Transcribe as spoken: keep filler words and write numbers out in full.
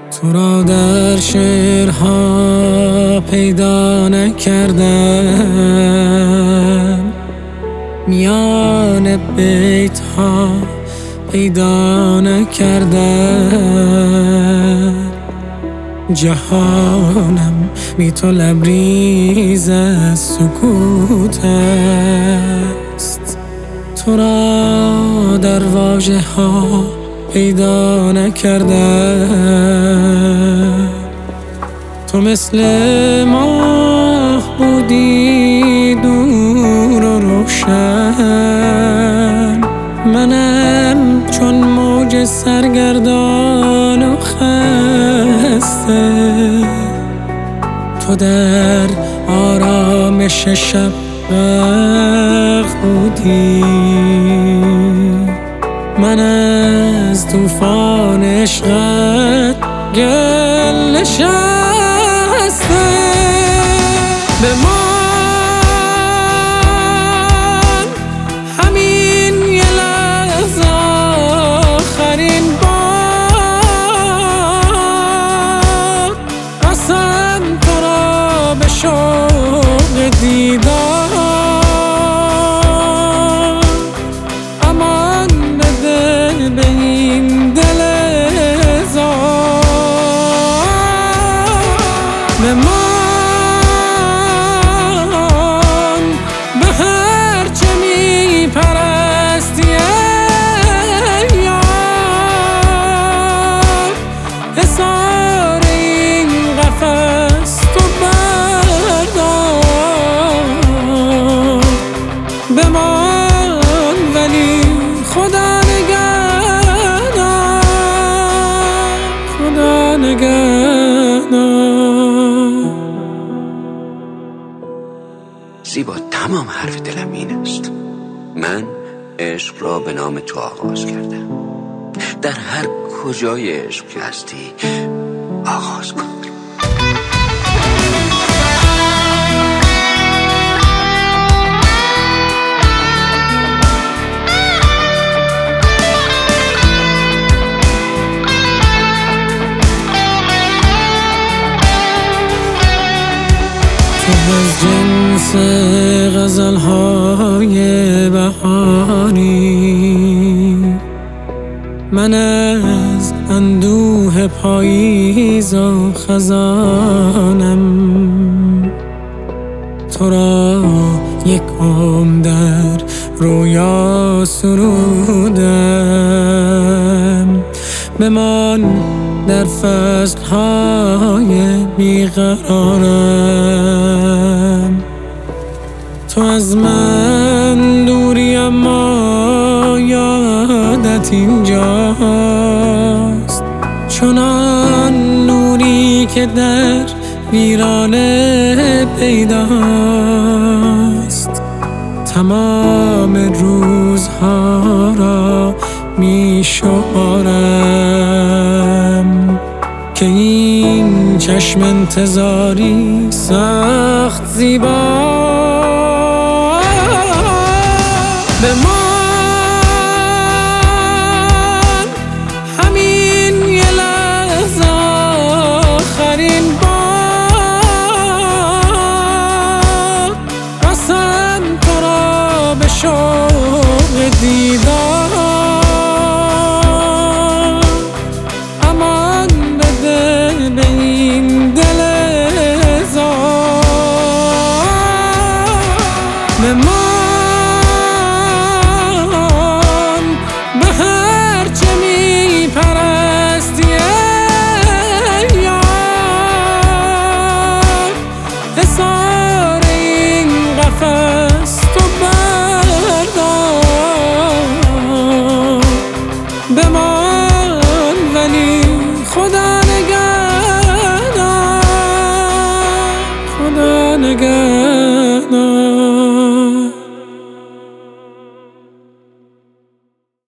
تو را در شعرها پیدا نکردم، میان بیت ها پیدا نکردم. جهانم بی تو لبریز از سکوت است، تو را در واژه ها پیدا نکردم. تو مثل ماه بودی دور و روشن، منم چون موج سرگردان و خسته. تو در آرامش شب غرق بودی، من از طوفان عشقت گل نشسته. بمان همین یه لحظه آخرین بار، قسم تو را به شوق دیدار. امان بده به این دل زار، بمان به هر چه می پرستی ای یار. حصار این قفس تو بردار، بمان ولی خدا نگهدار، خدا نگهدار. زیبا، تمام حرف دلم این است. من عشق را به نام تو آغاز کردم. در هر کجای عشق که هستی آغاز کن. تو از جنس غزل‌های بهاری، من از اندوه پاییز و خزانم. تو را یک عمر در رویا سرودم، بمان در فصل‌های بیقرارم. تو از من دوری اما یادت اینجاست، چنان نوری که در ویرانه پیداست. تمام روزها را می شمارم که این چشم انتظاری سخت زیبا. بمان همین یه لحظه آخرین بار، قسم تو را به شوق دیدار. امان بده به این دل زار، بمان به هر چه می پرستی ای یار. حصار این قفس تو بردار، بمان